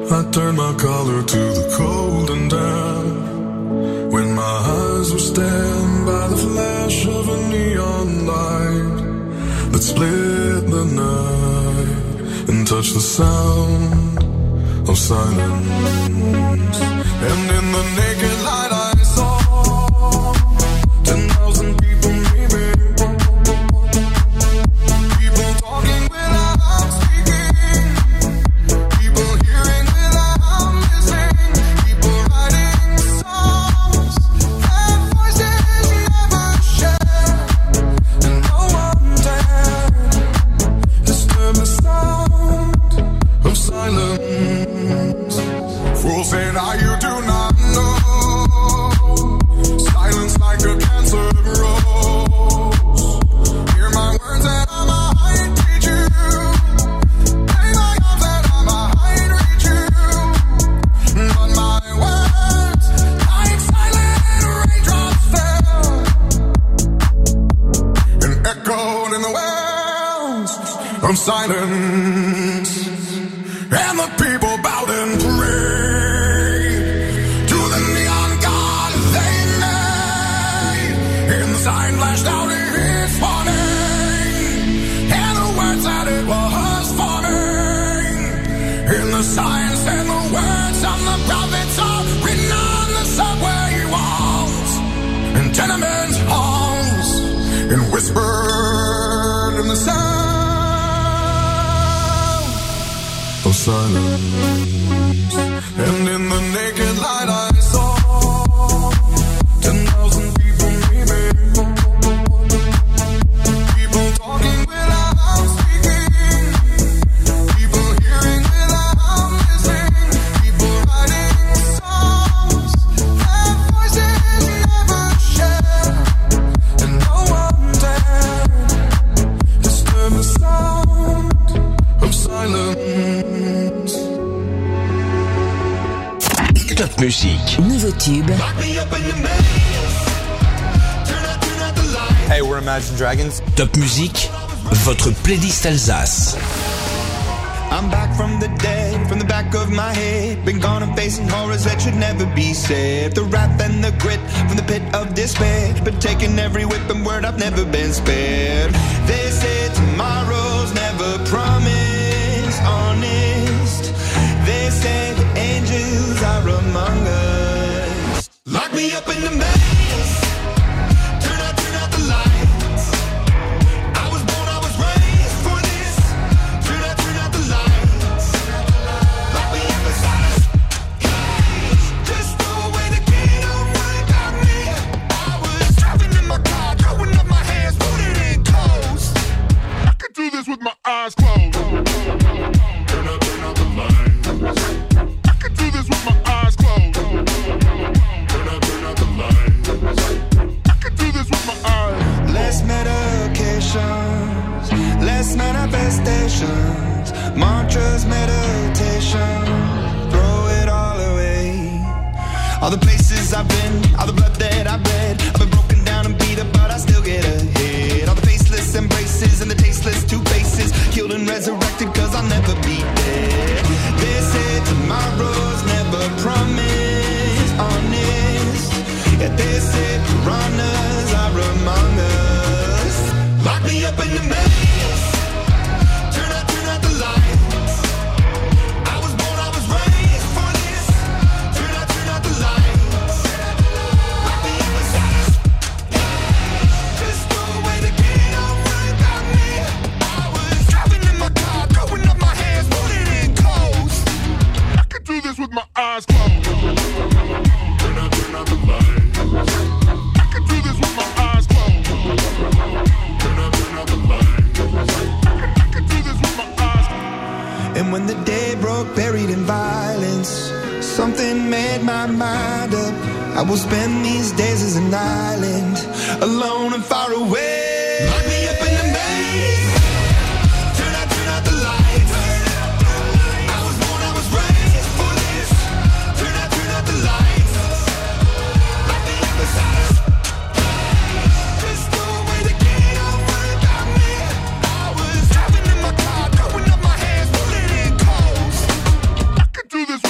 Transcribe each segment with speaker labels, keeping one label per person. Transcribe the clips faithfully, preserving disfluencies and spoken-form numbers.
Speaker 1: I turned my collar to the cold and damp when my eyes were stabbed by the flash of a neon light that split the night and touched the sound of silence. And in the naked light I saw ten thousand people maybe, people talking without speaking, people hearing without listening, people writing songs that voices never share, and no one dared disturb the sound of silence. Fools say now you do not know, silence like a cancer grows. Hear my words and I might teach you, play my arms and I might reach you, but my words like silent raindrops fell and echoed in the wells of silence. And the people bowed and prayed to the neon god they made. And the sign flashed out its warning, and the words that it was forming. And the signs and the words of the prophets are written on the subway walls and tenement halls, and whispered in the sound of silence. And in the naked light I saw ten thousand people maybe, people talking without speaking, people hearing without listening, people writing songs that voices never share, and no one dared disturb the sound of silence.
Speaker 2: Top Musique. Nouveau tube.
Speaker 3: Hey, we're Imagine Dragons.
Speaker 2: Top Musique, votre playlist Alsace.
Speaker 4: I'm back from the dead, from the back of my head. Been gone and facing horrors that should never be said. The wrath and the grit from the pit of despair. Been taking every whip and word, I've never been spared. They say tomorrow's never promised, honest. They say the angels are among us. Lock me up in the maze, turn out, turn out the lights. I was born, I was raised for this. Turn out, turn out the lights. Lock me up inside a cage. Just throw away the key, don't worry about me. I was driving in my car, throwing up my hands, putting it in coast. I could do this with my eyes closed. Turn out, turn out the lights. I could do this with my eyes closed. Turn out, turn out the lights. I could do this with my eyes. Less medications, less manifestations, mantras, meditation, throw it all away. All the places I've been, all the blood that I've bled, I've been broken down and beat up, but I still get ahead. All the faceless embraces and the tasteless two faces, killed and resurrected, cause I'll never be dead. They say tomorrow's never promised, honest. Yet they say piranhas are among us. Lock me up in the maze, turn out, turn out the lights. I was born, I was raised for this. Turn out, turn out the lights. Lock me up inside a cage. Just throw away the key, don't worry about me. I was driving in my car, throwing up my hands, putting it in coast. I could do this with my eyes closed. Turn out, turn out the lights. I could do this with my eyes closed. Turn out, turn out the lights. I could do this with my eyes closed. And when the day broke, buried in violence, something made my mind up. I will spend these days as an island, alone and far away. Lock me up in the maze. Turn out, turn out the lights. I was born, I was raised for this. Turn out, turn out the lights. Lock me up inside a cage. Just throw away the key, don't worry about me. I was driving in my car, throwing up my hands, putting it in coast. I could do this.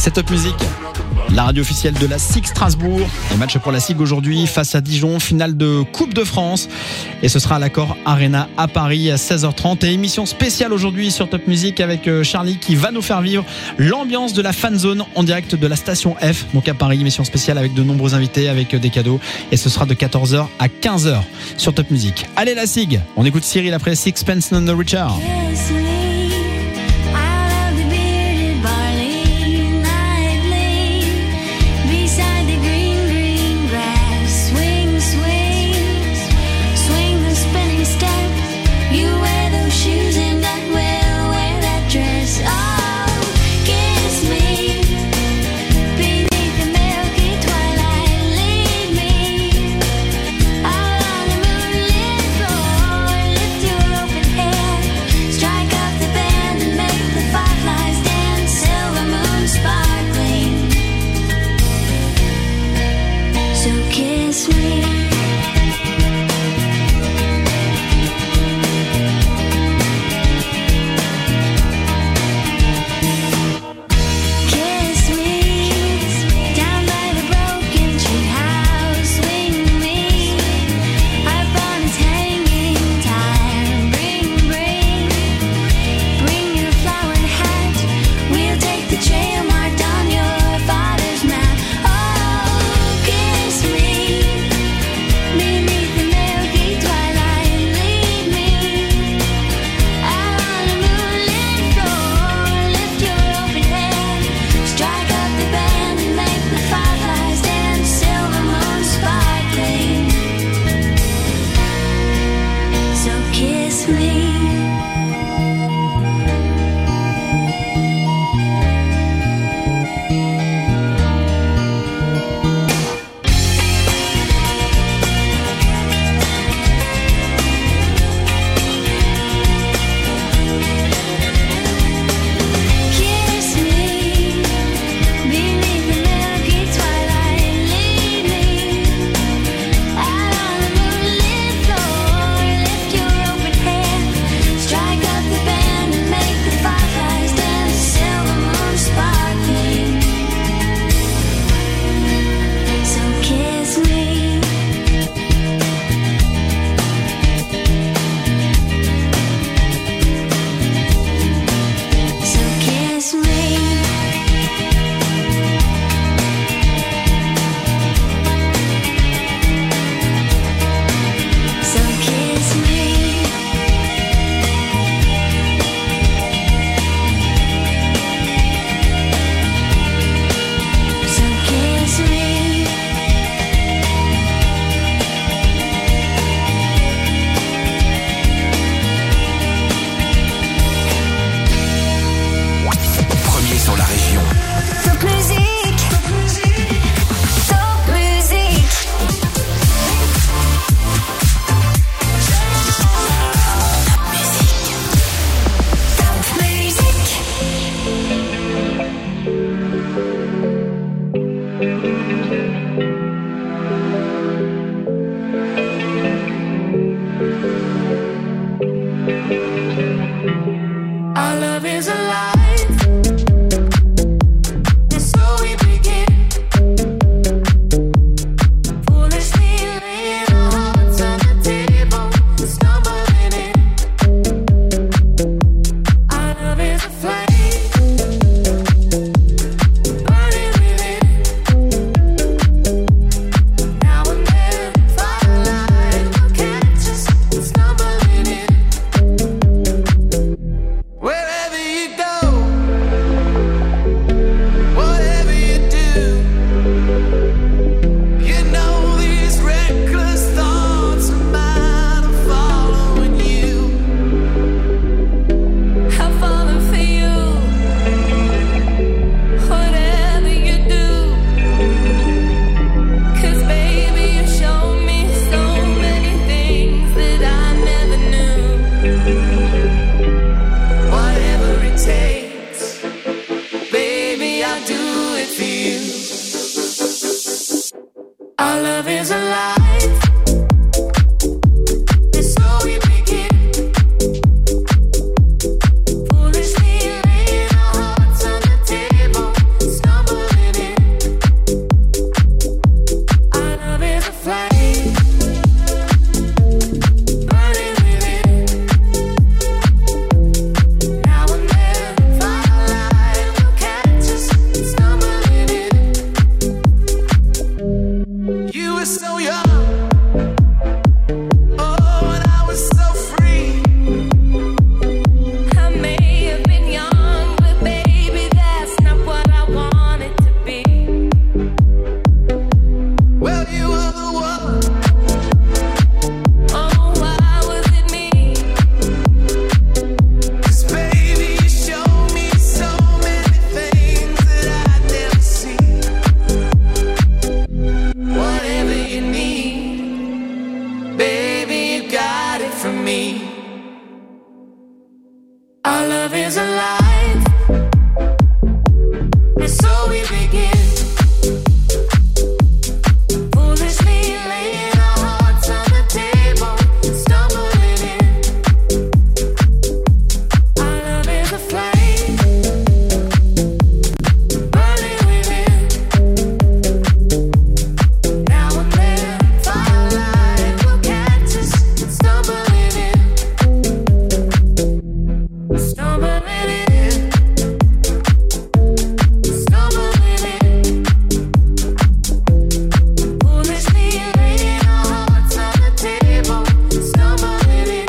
Speaker 3: C'est Top Music, la radio officielle de la S I G Strasbourg. Et match pour la S I G aujourd'hui face à Dijon, finale de Coupe de France. Et ce sera à l'Accor Arena à Paris à seize heures trente. Et émission spéciale aujourd'hui sur Top Music avec Charlie qui va nous faire vivre l'ambiance de la fan zone en direct de la station F. Donc à Paris, émission spéciale avec de nombreux invités, avec des cadeaux. Et ce sera de quatorze heures à quinze heures sur Top Music. Allez la S I G, on écoute Cyril après Sixpence None the Richer.
Speaker 5: Straight love is alive, and so we begin. Foolishly laying our hearts on the table, stumbling in. Our love is a flame, burning within. Now and then, firelight will catch us, stumbling in. Stumbling in. Stumbling in. Foolishly laying our hearts on the table, stumbling in.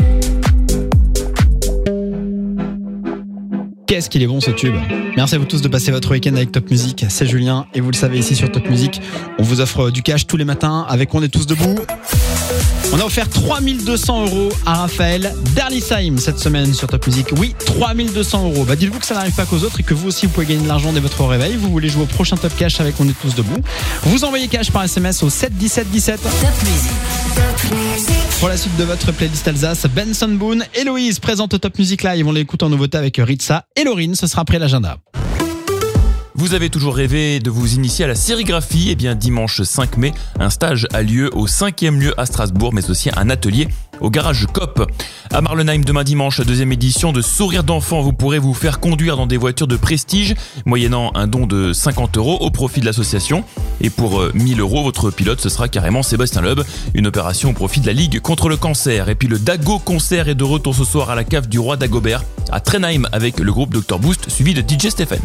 Speaker 3: Qu'est-ce qu'il est bon ce tube. Merci à vous tous de passer votre week-end avec Top Music. C'est Julien et vous le savez, ici sur Top Music, on vous offre du cash tous les matins avec On est tous debout. On a offert trois mille deux cents euros à Raphaël d'Erlisheim cette semaine sur Top Music. Oui, trois mille deux cents euros. Bah dites-vous que ça n'arrive pas qu'aux autres et que vous aussi vous pouvez gagner de l'argent dès votre réveil. Vous voulez jouer au prochain Top Cash avec On est tous debout. Vous envoyez cash par S M S au sept dix-sept dix-sept.
Speaker 2: Top Music.
Speaker 3: Pour la suite de votre playlist Alsace, Benson Boone, Héloïse présente Top Music Live. On l'écoute en nouveauté avec Ritza et Laurine. Ce sera après l'agenda.
Speaker 6: Vous avez toujours rêvé de vous initier à la sérigraphie? Eh bien, dimanche cinq mai, un stage a lieu au cinquième lieu à Strasbourg, mais aussi un atelier au garage Coop. À Marlenheim, demain dimanche, deuxième édition de Sourire d'enfant. Vous pourrez vous faire conduire dans des voitures de prestige, moyennant un don de cinquante euros au profit de l'association. Et pour mille euros, votre pilote, ce sera carrément Sébastien Loeb. Une opération au profit de la Ligue contre le cancer. Et puis le Dago concert est de retour ce soir à la cave du Roi Dagobert à Trenheim avec le groupe docteur Boost, suivi de D J Stephen.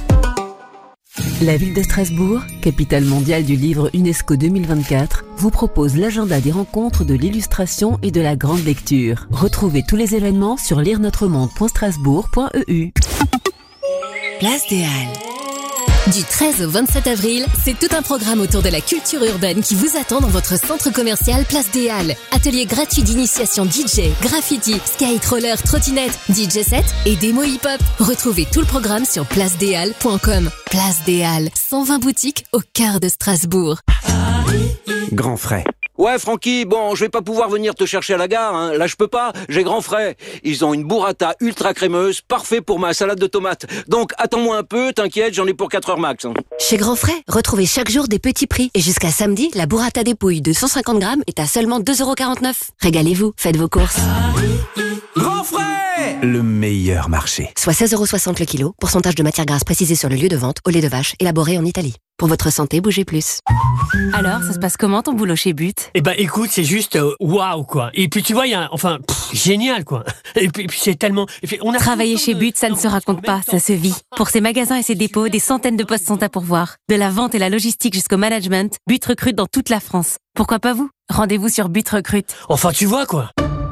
Speaker 7: La ville de Strasbourg, capitale mondiale du livre UNESCO deux mille vingt-quatre, vous propose l'agenda des rencontres de l'illustration et de la grande lecture. Retrouvez tous les événements sur lire notre monde point strasbourg point e u.
Speaker 8: Place des Halles. Du treize au vingt-sept avril, c'est tout un programme autour de la culture urbaine qui vous attend dans votre centre commercial Place des Halles. Atelier gratuit d'initiation D J, graffiti, skate, roller, trottinette, D J set et démo hip-hop. Retrouvez tout le programme sur place des halles point com. Place des Halles, cent vingt boutiques au cœur de Strasbourg.
Speaker 9: Grand frais.
Speaker 10: Ouais, Francky, bon, je vais pas pouvoir venir te chercher à la gare, hein. Là, je peux pas, j'ai grand frais. Ils ont une burrata ultra crémeuse, parfait pour ma salade de tomates. Donc, attends-moi un peu, t'inquiète, j'en ai pour quatre heures max. Hein.
Speaker 11: Chez Grand Frais, retrouvez chaque jour des petits prix. Et jusqu'à samedi, la burrata dépouille de cent cinquante grammes est à seulement deux euros quarante-neuf. Régalez-vous, faites vos courses.
Speaker 9: Grand frais, le meilleur marché.
Speaker 11: Soit seize euros soixante le kilo, pourcentage de matière grasse précisé sur le lieu de vente, au lait de vache, élaboré en Italie. Pour votre santé, bougez plus.
Speaker 12: Alors, ça se passe comment ton boulot chez But?
Speaker 13: Eh ben, écoute, c'est juste waouh, wow, quoi. Et puis tu vois, il y a, enfin, pff, génial, quoi. Et puis, et puis c'est tellement. Puis,
Speaker 12: on a Travailler chez But, ça ne se raconte pas, ça se vit. Pour ses magasins et ses dépôts, des centaines de postes sont à pourvoir. De la vente et la logistique jusqu'au management, But recrute dans toute la France. Pourquoi pas vous? Rendez-vous sur But recrute.
Speaker 13: Enfin, tu vois, quoi.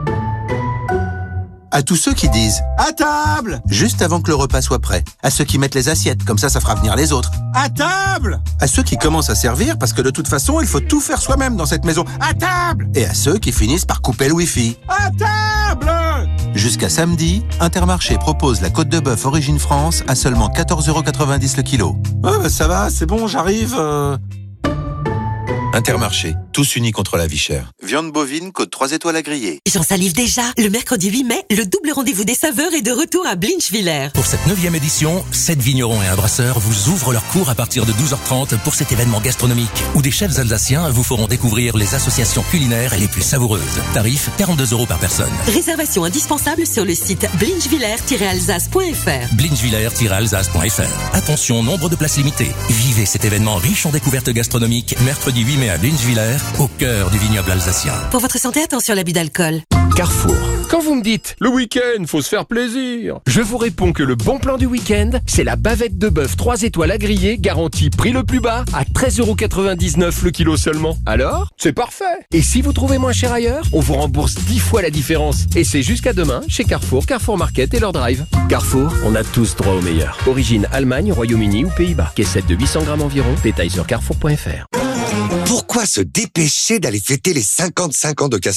Speaker 14: À tous ceux qui disent « à table !» juste avant que le repas soit prêt. À ceux qui mettent les assiettes, comme ça, ça fera venir les autres. « À table !» À ceux qui commencent à servir, parce que de toute façon, il faut tout faire soi-même dans cette maison. « À table !» Et à ceux qui finissent par couper le wifi. « À table !» Jusqu'à samedi, Intermarché propose la côte de bœuf Origine France à seulement quatorze euros quatre-vingt-dix le kilo. « Ouais, bah ça va, c'est bon, j'arrive... Euh... » Intermarché, tous unis contre la vie chère. Viande bovine, côte trois étoiles à griller.
Speaker 15: J'en salive déjà. Le mercredi huit mai, le double rendez-vous des saveurs est de retour à Blinchwiller.
Speaker 2: Pour cette neuvième édition, sept vignerons et un brasseur vous ouvrent leurs cours à partir de douze heures trente pour cet événement gastronomique, où des chefs alsaciens vous feront découvrir les associations culinaires les plus savoureuses. Tarif quarante-deux euros par personne.
Speaker 15: Réservation indispensable sur le site blinchwiller tiret alsace point f r.
Speaker 2: blinchwiller tiret alsace point f r. Attention, nombre de places limitées. Vivez cet événement riche en découvertes gastronomiques, mercredi huit mai à Blinchwiller, au cœur du vignoble alsacien.
Speaker 15: Pour votre santé, attention à l'abus d'alcool.
Speaker 9: Carrefour.
Speaker 16: Quand vous me dites, le week-end, faut se faire plaisir, je vous réponds que le bon plan du week-end, c'est la bavette de bœuf trois étoiles à griller, garantie prix le plus bas, à treize euros quatre-vingt-dix-neuf le kilo seulement. Alors, c'est parfait. Et si vous trouvez moins cher ailleurs, on vous rembourse dix fois la différence. Et c'est jusqu'à demain, chez Carrefour, Carrefour Market et leur drive. Carrefour, on a tous droit au meilleur. Origine Allemagne, Royaume-Uni ou Pays-Bas. Caissette de huit cents grammes environ, détail sur carrefour point f r.
Speaker 17: Pourquoi se dépêcher d'aller fêter les cinquante-cinq ans de Castorama ?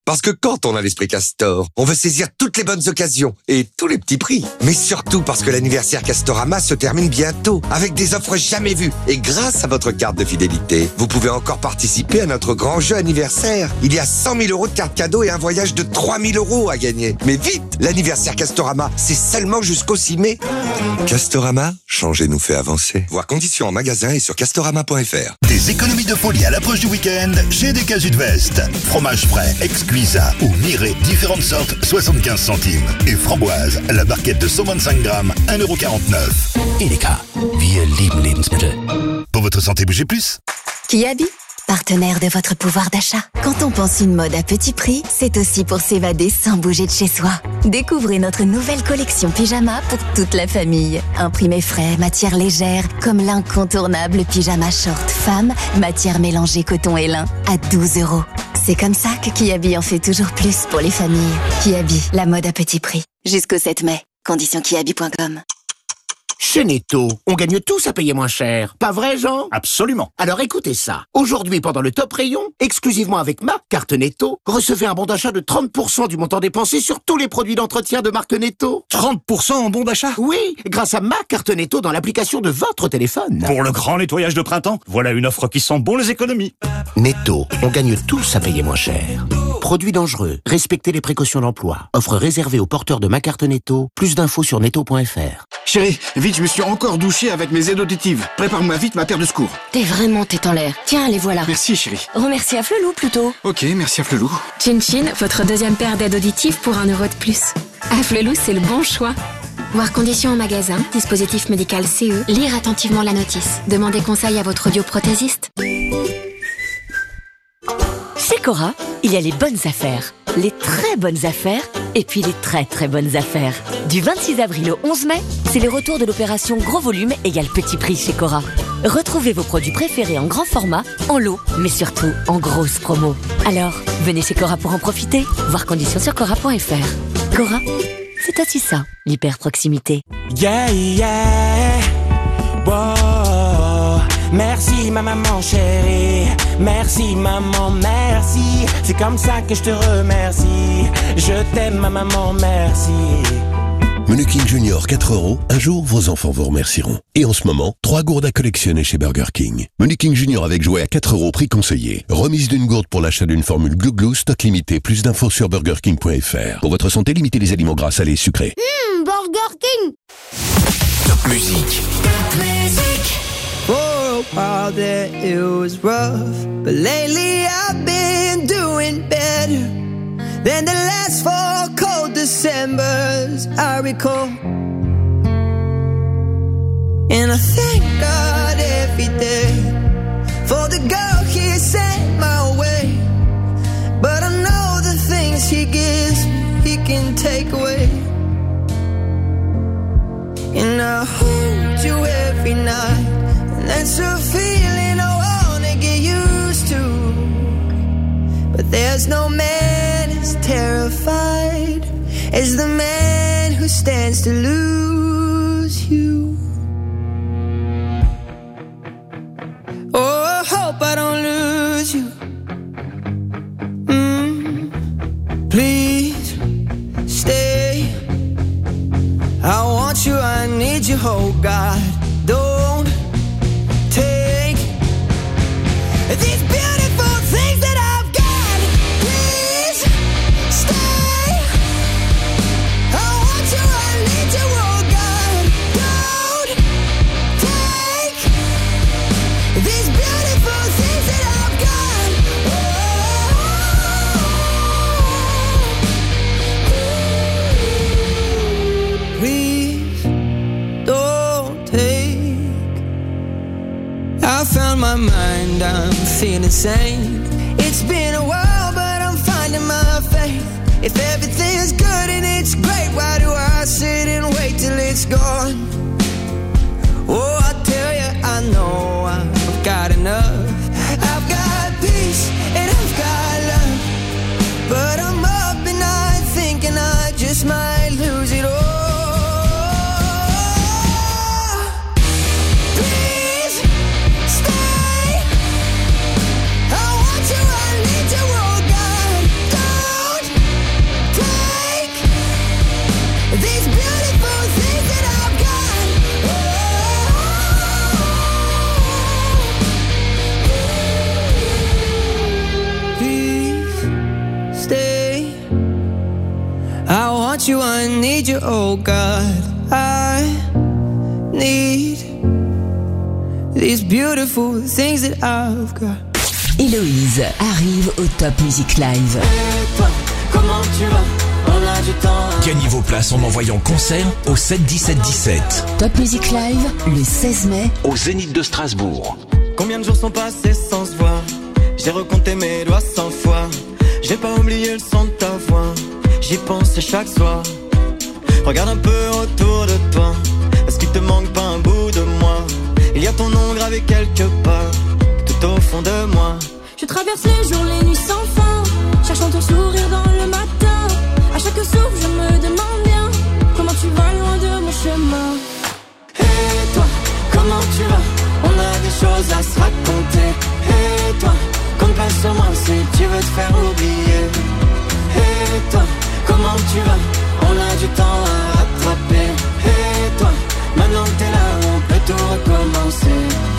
Speaker 17: Parce que quand on a l'esprit Castor, on veut saisir toutes les bonnes occasions et tous les petits prix. Mais surtout parce que l'anniversaire Castorama se termine bientôt avec des offres jamais vues. Et grâce à votre carte de fidélité, vous pouvez encore participer à notre grand jeu anniversaire. Il y a cent mille euros de cartes cadeaux et un voyage de trois mille euros à gagner. Mais vite, l'anniversaire Castorama, c'est seulement jusqu'au six mai. Castorama, changer nous fait avancer. Voir conditions en magasin et sur castorama point f r.
Speaker 18: Des économies de folie à l'approche du week-end chez des Casudvest. Fromage frais, Exquisa ou Miré, différentes sortes, soixante-quinze centimes. Et framboise, la barquette de cent vingt-cinq grammes, un euro quarante-neuf.
Speaker 19: Edeka, wir lieben Lebensmittel.
Speaker 18: Pour votre santé, bougez plus.
Speaker 20: Kiabi, partenaire de votre pouvoir d'achat. Quand on pense une mode à petit prix, c'est aussi pour s'évader sans bouger de chez soi. Découvrez notre nouvelle collection pyjama pour toute la famille. Imprimé frais, matière légère, comme l'incontournable pyjama short femme, matière mélangée coton et lin, à douze euros. C'est comme ça que Kiabi en fait toujours plus pour les familles. Kiabi, la mode à petit prix. Jusqu'au sept mai. Conditions kiabi point com.
Speaker 19: Chez Netto, on gagne tous à payer moins cher. Pas vrai, Jean?
Speaker 21: Absolument.
Speaker 19: Alors écoutez ça. Aujourd'hui, pendant le top rayon, exclusivement avec ma carte Netto, recevez un bon d'achat de trente pour cent du montant dépensé sur tous les produits d'entretien de marque Netto.
Speaker 21: trente pour cent en bon d'achat?
Speaker 19: Oui, grâce à ma carte Netto dans l'application de votre téléphone.
Speaker 21: Pour le grand nettoyage de printemps, voilà une offre qui sent bon les économies.
Speaker 19: Netto, on gagne tous à payer moins cher. Produits dangereux, respectez les précautions d'emploi. Offre réservée aux porteurs de ma carte Netto. Plus d'infos sur netto point f r.
Speaker 22: Chérie, vite, je me suis encore douché avec mes aides auditives. Prépare-moi vite ma paire de secours.
Speaker 11: T'es vraiment tête en l'air. Tiens, les voilà.
Speaker 22: Merci, chérie.
Speaker 11: Remercie à Flelou plutôt.
Speaker 22: Ok, merci à Flelou.
Speaker 23: Chin Chin, votre deuxième paire d'aides auditives pour un euro de plus. À Flelou, c'est le bon choix.
Speaker 8: Voir conditions en magasin, dispositif médical C E, lire attentivement la notice. Demandez conseil à votre audioprothésiste.
Speaker 24: Chez Cora, il y a les bonnes affaires, les très bonnes affaires et puis les très très bonnes affaires. Du vingt-six avril au onze mai, c'est le retour de l'opération Gros Volume égale Petit Prix chez Cora. Retrouvez vos produits préférés en grand format, en lot, mais surtout en grosse promo. Alors, venez chez Cora pour en profiter. Voir conditions sur cora point f r. Cora, c'est aussi ça, l'hyper proximité.
Speaker 25: Yeah, yeah, wow. Merci ma maman chérie, merci maman, merci. C'est comme ça que je te remercie. Je t'aime ma maman, merci.
Speaker 26: Menu King Junior quatre euros, un jour vos enfants vous remercieront. Et en ce moment, trois gourdes à collectionner chez Burger King. Menu King Junior avec jouet à quatre euros, prix conseillé. Remise d'une gourde pour l'achat d'une formule Glu Glu, stock limité. Plus d'infos sur burger king point f r. Pour votre santé, limitez les aliments gras, salés et sucrés.
Speaker 5: Mmh, Burger King.
Speaker 18: Top musique.
Speaker 5: Top musique.
Speaker 27: For a while there it was rough, but lately I've been doing better than the last four cold Decembers I recall. And I thank God every day for the girl He sent my way. But I know the things He gives me, He can take away. And I hold you every night, and that's a feeling I wanna get used to. But there's no man as terrified as the man who stands to lose you. Oh, I hope I don't lose you. Mm, please stay. I want you, I need you, oh God. Don't take these beautiful things that I've got. Please stay. I want you, I need you, oh God. Don't take these beautiful things that I've got. Oh, please don't take. I found my mind, I'm feeling sane. It's been a while, but I'm finding my faith. If everything's good and it's great, why do I sit and wait till it's gone? Oh, I tell you, I know I've got enough. I've got peace and I've got love, but I'm up at night thinking I just might lose it all. Please stay. I need you, oh God. I need these beautiful things that I've got.
Speaker 1: Héloïse arrive au Top Music Live.
Speaker 27: Et toi, comment tu vas? On a du temps.
Speaker 2: Gagnez vos places en envoyant concert au sept dix-sept dix-sept.
Speaker 1: Top Music Live, le seize mai,
Speaker 2: au Zénith de Strasbourg.
Speaker 27: Combien de jours sont passés sans se voir? J'ai recompté mes doigts cent fois. J'ai pas oublié le son de ta voix. J'y pense chaque soir. Regarde un peu autour de toi. Est-ce qu'il te manque pas un bout de moi? Il y a ton nom gravé quelque part, tout au fond de moi.
Speaker 5: Je traverse les jours, les nuits sans fin, cherchant ton sourire dans le matin. À chaque souffle, je me demande bien comment tu vas loin de mon chemin.
Speaker 27: Et toi, comment tu vas? On a des choses à se raconter. Et toi, compte pas sur moi si tu veux te faire oublier. Et toi, comment tu vas? On a du temps à rattraper. Et toi, maintenant que t'es là, on peut tout recommencer.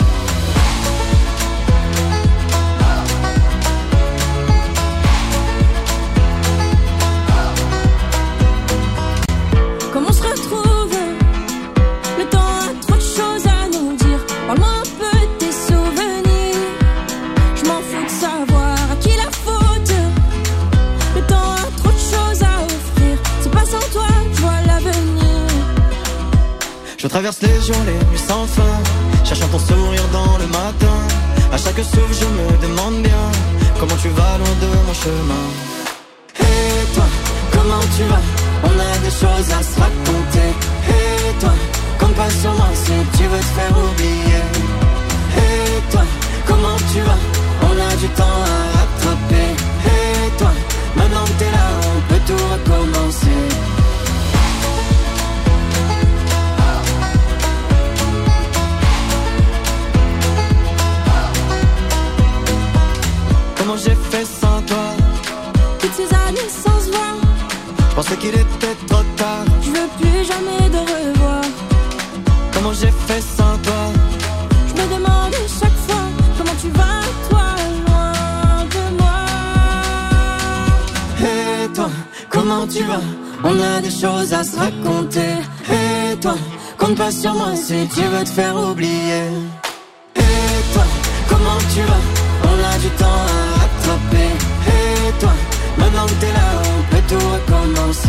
Speaker 5: Comment on se retrouve? Le temps a trop de choses à nous dire. Parle-moi un peu de tes souvenirs. Je m'en fous de savoir à qui la faute. Le temps a trop de choses à offrir. C'est pas sans toi que je vois l'avenir.
Speaker 27: Je traverse les jours, les nuits sans fin, cherchant ton sourire dans le matin. À chaque souffle, je me demande bien comment tu vas loin de mon chemin. Et toi, comment tu vas? On a des choses à se raconter. Et toi, compte pas sur moi si tu veux te faire oublier. Et toi, comment tu vas? On a du temps à rattraper. Et toi, maintenant que t'es là, on peut tout recommencer. Comment j'ai fait sans toi?
Speaker 5: Toutes ces années sans se voir,
Speaker 27: je pensais qu'il était trop tard.
Speaker 5: je veux plus jamais de revoir.
Speaker 27: Comment j'ai fait sans toi?
Speaker 5: Je me demande chaque fois comment tu vas, toi, loin de moi.
Speaker 27: Et toi, comment tu vas? On a des choses à se raconter. Et toi, compte pas sur moi si tu veux te faire oublier. Et toi, comment tu vas? On a du temps à rattraper. Et toi, maintenant que t'es là, on peut tout recommencer.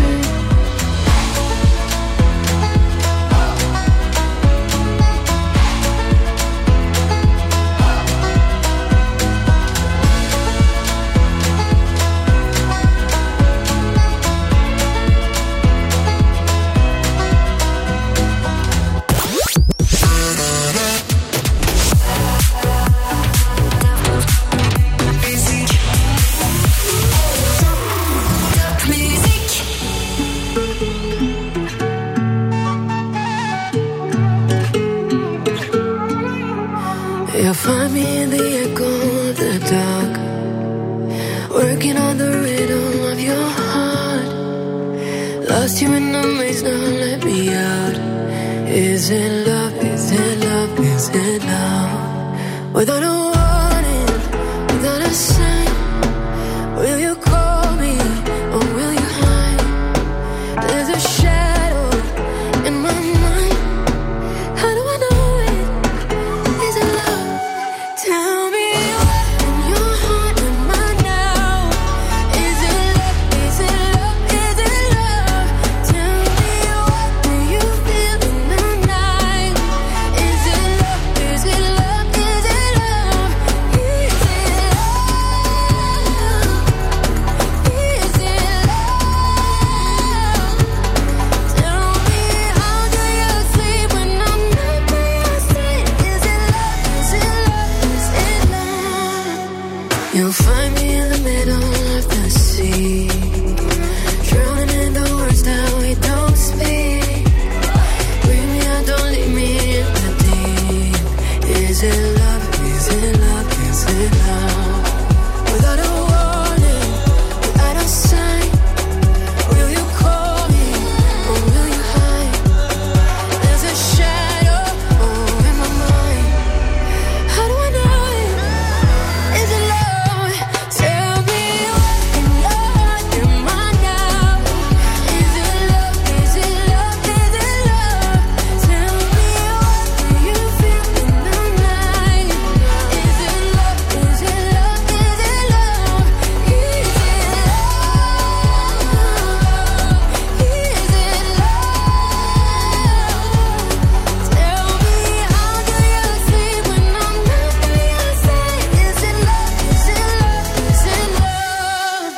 Speaker 27: You'll find me in the echo of the dark, working on the rhythm of your heart. Lost you in the maze, now let me out. Is it love, is it love, is it love? Without a warning, without a sign, will you call me or will you hide? There's a shadow in my mind. How do I know it? Is it love? Tell me what in your heart am I now? Is it love? Is it love? Is it love? Tell me what do you feel in the night?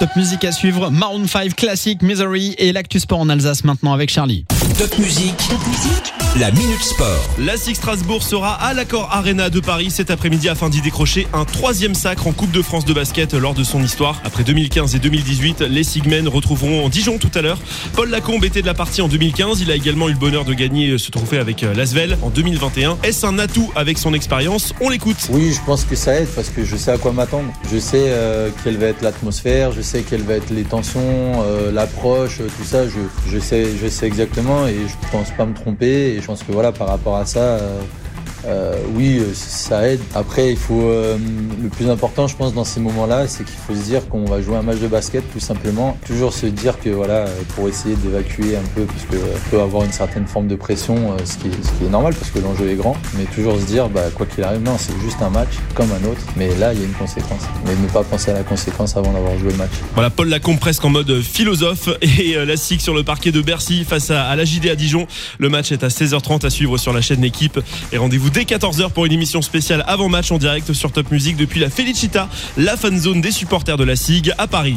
Speaker 3: Top Music à suivre. Maroon cinq classique, Misery et l'actu sport en Alsace maintenant avec Charlie.
Speaker 2: Top Music, Top Music, la Minute Sport.
Speaker 4: La S I G Strasbourg sera à l'Accor Arena de Paris cet après-midi afin d'y décrocher un troisième sacre en Coupe de France de basket lors de son histoire. Après deux mille quinze et deux mille dix-huit, les Sigmen retrouveront Dijon tout à l'heure. Paul Lacombe était de la partie en deux mille quinze. Il a également eu le bonheur de gagner ce trophée avec l'Asvel en deux mille vingt et un. Est-ce un atout avec son expérience? On l'écoute.
Speaker 6: Oui, je pense que ça aide parce que je sais à quoi m'attendre. Je sais euh, quelle va être l'atmosphère, je sais quelles vont être les tensions, euh, l'approche, tout ça. Je, je, sais, je sais exactement et je pense pas me tromper. Et je pense que voilà, par rapport à ça, euh, euh, oui, ça aide. Après, il faut euh, le plus important, je pense, dans ces moments-là, c'est qu'il faut se dire qu'on va jouer un match de basket, tout simplement. Toujours se dire que voilà, pour essayer d'évacuer un peu, parce que euh, peut avoir une certaine forme de pression, euh, ce, qui est, ce qui est normal parce que l'enjeu est grand. Mais toujours se dire, bah, quoi qu'il arrive, non, c'est juste un match comme un autre. Mais là, il y a une conséquence. Mais ne pas penser à la conséquence avant d'avoir joué le match.
Speaker 4: Voilà, Paul Lacombe presque en mode philosophe et euh, la S I G sur le parquet de Bercy face à, à l'A J D à Dijon. Le match est à seize heures trente à suivre sur la chaîne L'équipe. Et rendez-vous dès quatorze heures pour une émission spéciale avant-match en direct sur Top Music depuis la Felicita, la fan zone des supporters de la S I G à Paris.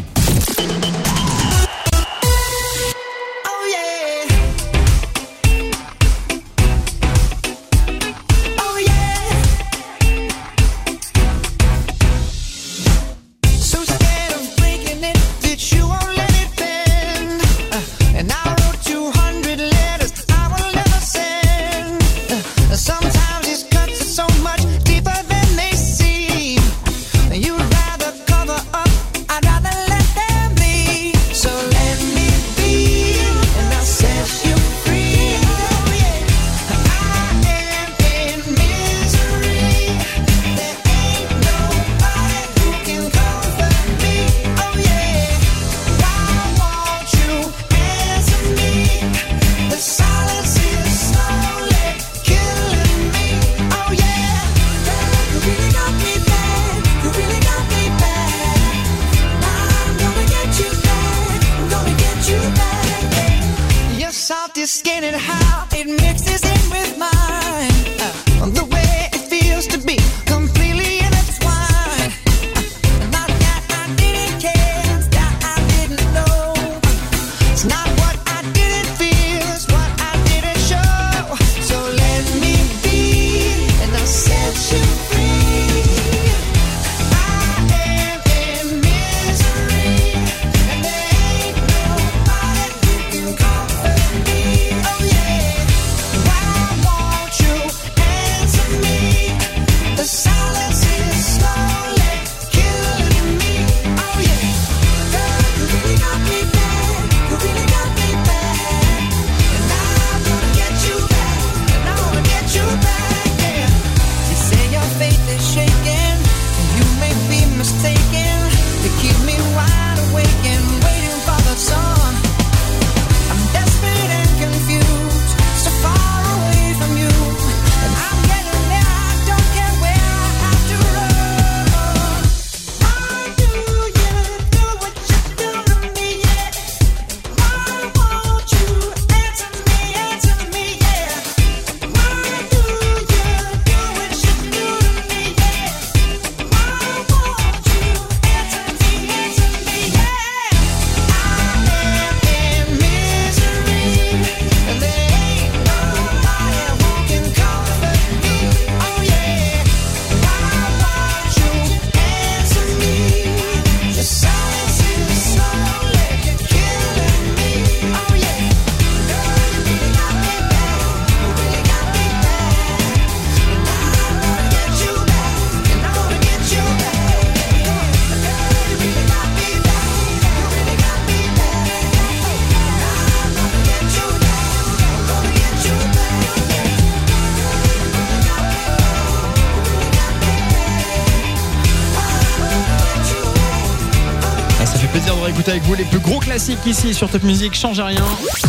Speaker 3: Écoutez avec vous les plus gros classiques ici sur Top Music, changez rien.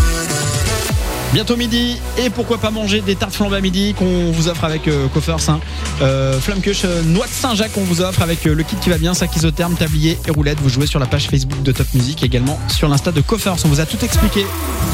Speaker 3: Bientôt midi, et pourquoi pas manger des tartes flambées à midi qu'on vous offre avec euh, Coffers, hein. euh, Flamme-Queuche, euh, noix de Saint-Jacques qu'on vous offre avec euh, le kit qui va bien, sac isotherme, tablier et roulette. Vous jouez sur la page Facebook de Top Music, également sur l'insta de Coffers, on vous a tout expliqué.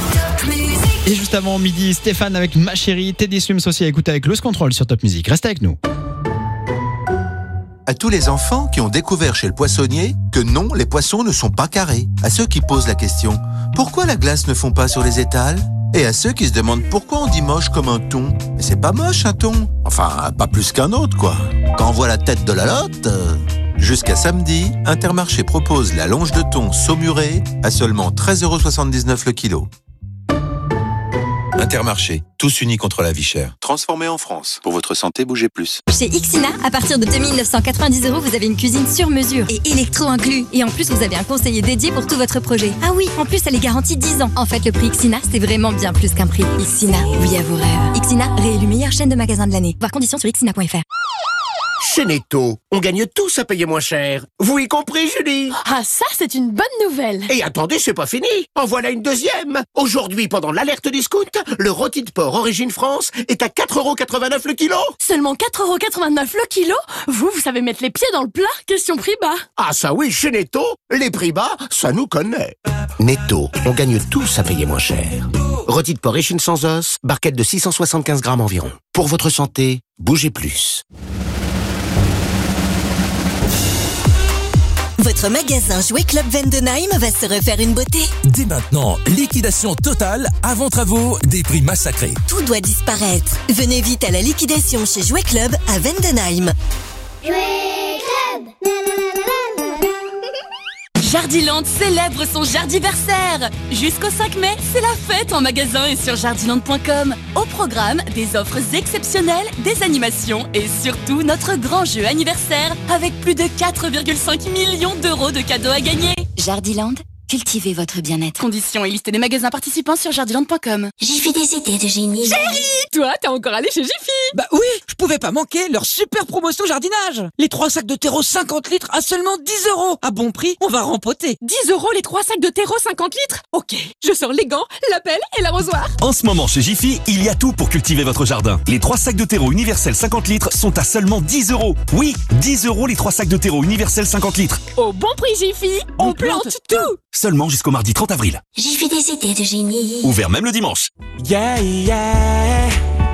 Speaker 3: Et juste avant midi, Stéphane avec Ma Chérie, Teddy Swims aussi à écouter avec Lose Control sur Top Music. Restez avec nous.
Speaker 7: À tous les enfants qui ont découvert chez le poissonnier que non, les poissons ne sont pas carrés. À ceux qui posent la question « Pourquoi la glace ne fond pas sur les étals ?» Et à ceux qui se demandent pourquoi on dit moche comme un thon. Mais c'est pas moche un thon. Enfin, pas plus qu'un autre, quoi. Quand on voit la tête de la lotte... Euh... Jusqu'à samedi, Intermarché propose la longe de thon saumurée à seulement treize euros soixante-dix-neuf le kilo. Intermarché, tous unis contre la vie chère. Transformé en France. Pour votre santé, bougez plus.
Speaker 9: Chez Ixina, à partir de deux mille neuf cent quatre-vingt-dix euros, vous avez une cuisine sur mesure et électro inclus. Et en plus, vous avez un conseiller dédié pour tout votre projet. Ah oui, en plus, elle est garantie dix ans. En fait, le prix Ixina, c'est vraiment bien plus qu'un prix. Ixina, oui à vos rêves. Ixina, réélu meilleure chaîne de magasins de l'année. Voir conditions sur ixina point f r.
Speaker 19: Chez Netto, on gagne tous à payer moins cher. Vous y compris, Julie?
Speaker 10: Ah, ça, c'est une bonne nouvelle.
Speaker 19: Et attendez, c'est pas fini. En voilà une deuxième. Aujourd'hui, pendant l'alerte discount, le rôti de porc Origine France est à quatre euros quatre-vingt-neuf le kilo.
Speaker 10: Seulement quatre euros quatre-vingt-neuf le kilo? Vous, vous savez mettre les pieds dans le plat? Question prix bas.
Speaker 19: Ah ça oui, chez Netto, les prix bas, ça nous connaît. Netto, on gagne tous à payer moins cher. Rôti de porc Échine sans os, barquette de six cent soixante-quinze grammes environ. Pour votre santé, bougez plus.
Speaker 12: Votre magasin Jouet Club Vendenheim va se refaire une beauté.
Speaker 2: Dès maintenant, liquidation totale, avant travaux, des prix massacrés.
Speaker 12: Tout doit disparaître. Venez vite à la liquidation chez Jouet Club à Vendenheim.
Speaker 5: Jouet Club.
Speaker 10: Jardiland célèbre son jardiversaire. Jusqu'au cinq mai, c'est la fête en magasin et sur jardiland point com. Au programme, des offres exceptionnelles, des animations et surtout notre grand jeu anniversaire avec plus de quatre virgule cinq millions d'euros de cadeaux à gagner.
Speaker 9: Jardiland, cultivez votre bien-être.
Speaker 10: Conditions et liste des magasins participants sur jardiland point com.
Speaker 9: Jiffy des idées de génie.
Speaker 10: Chérie, toi, t'es encore allé chez Jiffy?
Speaker 13: Bah oui, je pouvais pas manquer leur super promotion jardinage. Les trois sacs de terreau cinquante litres à seulement dix euros. À bon prix, on va rempoter.
Speaker 10: dix euros les trois sacs de terreau cinquante litres? Ok, je sors les gants, la pelle et l'arrosoir.
Speaker 14: En ce moment chez Jiffy, il y a tout pour cultiver votre jardin. Les trois sacs de terreau universel cinquante litres sont à seulement dix euros. Oui, dix euros les trois sacs de terreau universel cinquante litres.
Speaker 10: Au bon prix Jiffy, on, on plante, plante tout.
Speaker 14: Seulement jusqu'au mardi trente avril.
Speaker 9: Jiffy des idées de génie.
Speaker 14: Ouvert même le dimanche.
Speaker 25: Yeah, yeah.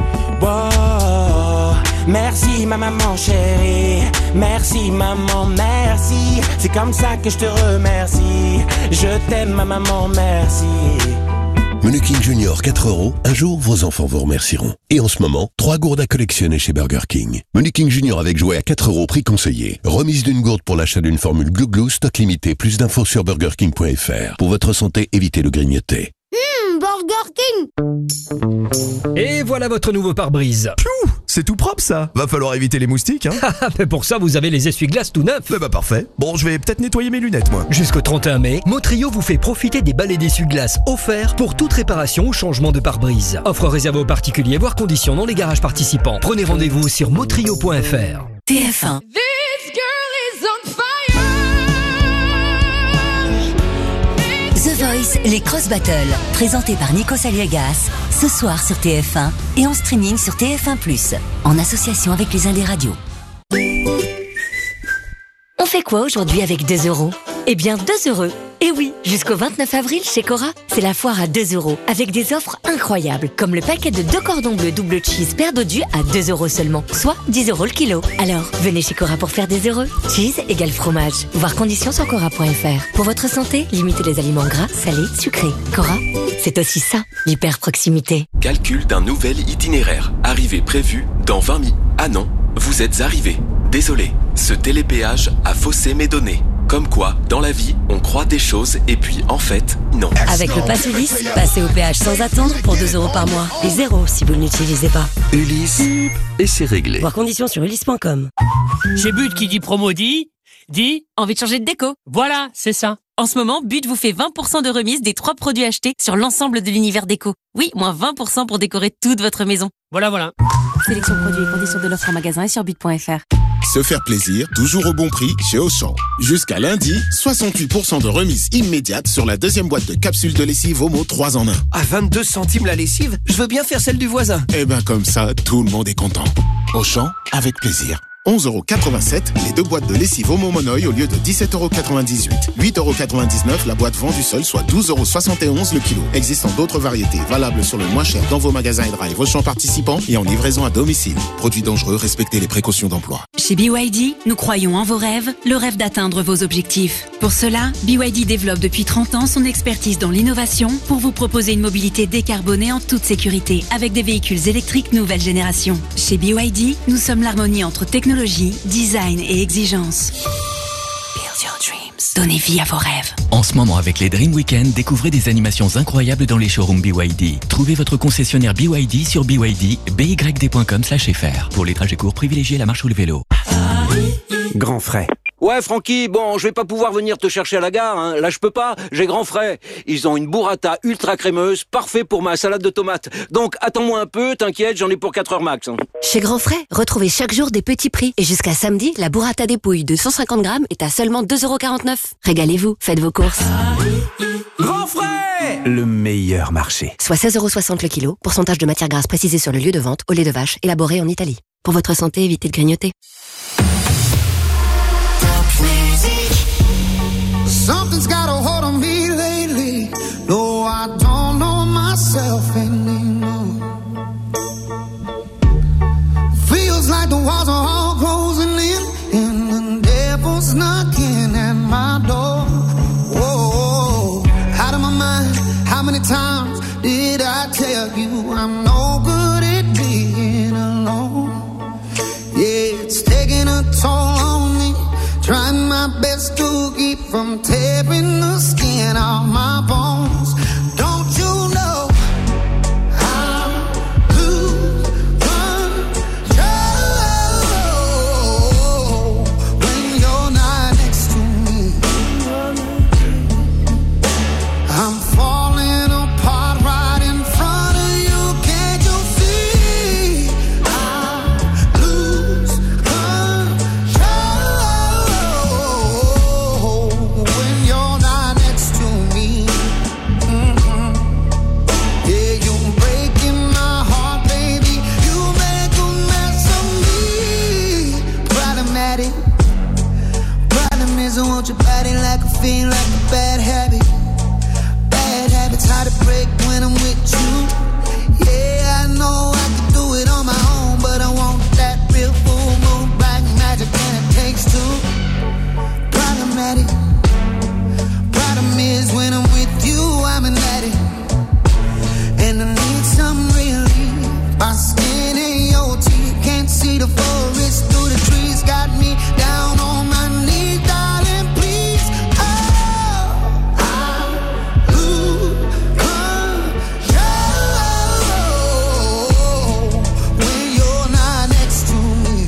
Speaker 25: Wow. Merci ma maman chérie. Merci maman, merci. C'est comme ça que je te remercie. Je t'aime ma maman, merci.
Speaker 26: Menu King Junior quatre euros, un jour vos enfants vous remercieront. Et en ce moment, trois gourdes à collectionner chez Burger King. Menu King Junior avec jouet à quatre euros, prix conseillé. Remise d'une gourde pour l'achat d'une formule Glouglou, stock limité. Plus d'infos sur burger king point f r. Pour votre santé, évitez le grignoter.
Speaker 5: Mmh, Burger King.
Speaker 15: Et voilà votre nouveau pare-brise.
Speaker 28: Piou, c'est tout propre ça. Va falloir éviter les moustiques, hein.
Speaker 15: Mais pour ça, vous avez les essuie-glaces tout neufs.
Speaker 28: Eh bah parfait. Bon, je vais peut-être nettoyer mes lunettes, moi.
Speaker 15: Jusqu'au trente et un mai, Motrio vous fait profiter des balais d'essuie-glaces offerts pour toute réparation ou changement de pare-brise. Offre réservée aux particuliers, voire conditions dans les garages participants. Prenez rendez-vous sur motrio point f r.
Speaker 12: T F un.
Speaker 10: This girl is on fire.
Speaker 12: The Voice, les Cross Battles, présentés par Nikos Aliagas, ce soir sur T F un et en streaming sur T F un plus, en association avec les Indés Radio. On fait quoi aujourd'hui avec deux euros? Eh bien, deux heureux. Et oui, jusqu'au vingt-neuf avril chez Cora, c'est la foire à deux euros, avec des offres incroyables, comme le paquet de deux cordons bleus double cheese paire dodus à deux euros seulement, soit dix euros le kilo. Alors, venez chez Cora pour faire des heureux. Cheese égale fromage. Voir conditions sur cora point f r. Pour votre santé, limitez les aliments gras, salés, sucrés. Cora, c'est aussi ça, l'hyper proximité.
Speaker 29: Calcul d'un nouvel itinéraire. Arrivée prévue dans vingt minutes. Ah non, vous êtes arrivé. Désolé, ce télépéage a faussé mes données. Comme quoi, dans la vie, on croit des choses et puis en fait, non.
Speaker 12: Avec le Pass Ulysse, passez au péage sans attendre pour deux euros par mois. Et zéro si vous ne l'utilisez pas.
Speaker 28: Ulysse, et c'est réglé.
Speaker 12: Voir conditions sur ulysse point com.
Speaker 30: Chez But qui dit promo dit, dit
Speaker 9: envie de changer de déco.
Speaker 30: Voilà, c'est ça.
Speaker 9: En ce moment, But vous fait vingt pour cent de remise des trois produits achetés sur l'ensemble de l'univers déco. Oui, moins vingt pour cent pour décorer toute votre maison.
Speaker 30: Voilà, voilà.
Speaker 9: Sélection produits et conditions de l'offre en magasin et sur but point f r.
Speaker 31: Se faire plaisir, toujours au bon prix chez Auchan. Jusqu'à lundi, soixante-huit pour cent de remise immédiate sur la deuxième boîte de capsules de lessive Omo trois en un.
Speaker 13: À vingt-deux centimes la lessive, je veux bien faire celle du voisin.
Speaker 31: Eh ben comme ça, tout le monde est content. Auchan, avec plaisir. onze euros quatre-vingt-sept les deux boîtes de lessive Omo Monoï au lieu de dix-sept euros quatre-vingt-dix-huit. huit euros quatre-vingt-dix-neuf la boîte vendue seule, soit douze euros soixante et onze le kilo. Existant d'autres variétés valables sur le moins cher dans vos magasins et drive Auchan participants et en livraison à domicile. Produits dangereux, respectez les précautions d'emploi.
Speaker 1: Chez B Y D, nous croyons en vos rêves, le rêve d'atteindre vos objectifs. Pour cela, B Y D développe depuis trente ans son expertise dans l'innovation pour vous proposer une mobilité décarbonée en toute sécurité avec des véhicules électriques nouvelle génération. Chez B Y D, nous sommes l'harmonie entre technologie, design et exigence. Build your dreams. Donnez vie à vos rêves.
Speaker 8: En ce moment, avec les Dream Weekend, découvrez des animations incroyables dans les showrooms B Y D. Trouvez votre concessionnaire B Y D sur B Y D, B Y D point com slash F R. Pour les trajets courts, privilégiez la marche ou le vélo.
Speaker 11: Grand frais. Ouais, Francky, bon, je vais pas pouvoir venir te chercher à la gare, hein. Là, je peux pas, j'ai grand frais. Ils ont une burrata ultra crémeuse, parfait pour ma salade de tomates. Donc, attends-moi un peu, t'inquiète, j'en ai pour quatre heures max. Hein.
Speaker 12: Chez Grand Frais, retrouvez chaque jour des petits prix. Et jusqu'à samedi, la burrata des Pouilles de cent cinquante grammes est à seulement deux euros quarante-neuf. Régalez-vous, faites vos courses.
Speaker 11: Grand frais!
Speaker 28: Le meilleur marché.
Speaker 12: Soit seize euros soixante le kilo, pourcentage de matière grasse précisé sur le lieu de vente, au lait de vache, élaboré en Italie. Pour votre santé, évitez de grignoter.
Speaker 27: Something's got a hold on me lately. No, I don't know myself anymore. Feels like the walls are all closing in, and the devil's knocking at my door. Whoa, out of my mind. How many times did I tell you I'm no good at being alone? Yeah, it's taking a toll on me. Trying my best to keep from tearing the skin off my bones. Don't you know I lose control when you're not next to me? I'm falling apart right in front of you. Can't you see? I lose control when you're not next to me. Mm-hmm. Yeah, you're breaking my heart, baby. You make a mess of me. Problematic. Problem is I want your body like a fiend, like a bad habit. Bad habits hard to break when I'm with you. Yeah, I know I can do it on my own, but I want that real full moon black magic, and it takes two. Problematic. Problem is when I'm with you, I'm an addict, and I need some relief. My skin and your teeth can't see the forest through the trees. Got me down on my knees, darling, please. Oh, I lose control when you're not next to me.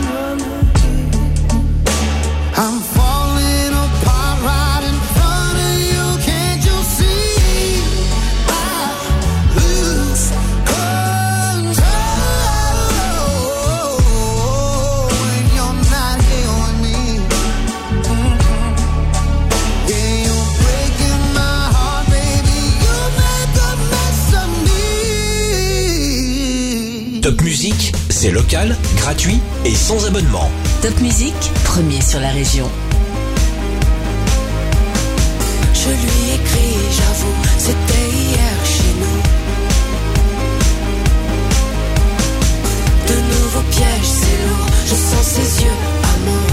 Speaker 27: I'm falling apart right in front of you. Can't you see? I lose control when you're not here with me. Mm-hmm. Yeah, you're breaking my heart, baby. You make a mess of me.
Speaker 16: Top Musique, c'est local, gratuit et sans abonnement.
Speaker 10: Top Musique, premier sur la région.
Speaker 27: Je lui écris, j'avoue, c'était hier chez nous. De nouveaux pièges, c'est lourd, je sens ses yeux, amour.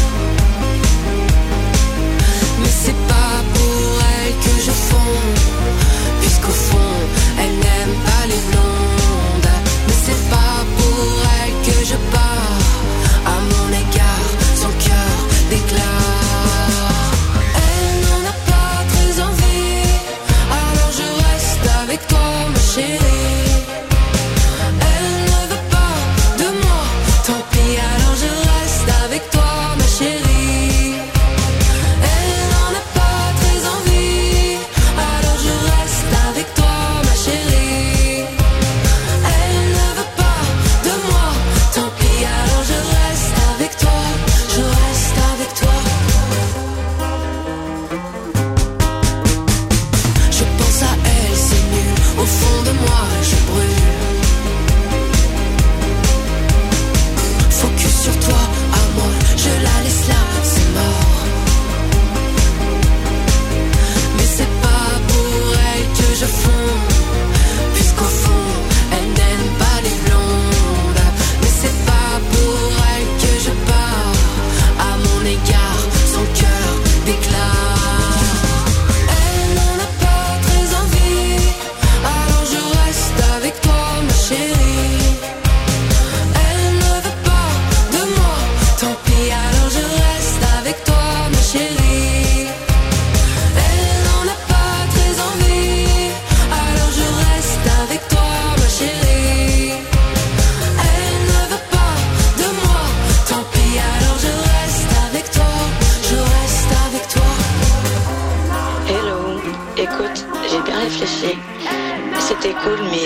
Speaker 27: Mais c'est pas pour elle que je fonds, puisqu'au fond, elle n'aime pas les blondes. Mais c'est pas pour elle que je pars, à mon égard, son cœur déclare. Elle n'en a pas très envie, alors je reste avec toi, ma chérie. Elle ne veut pas de moi, tant pis, alors je reste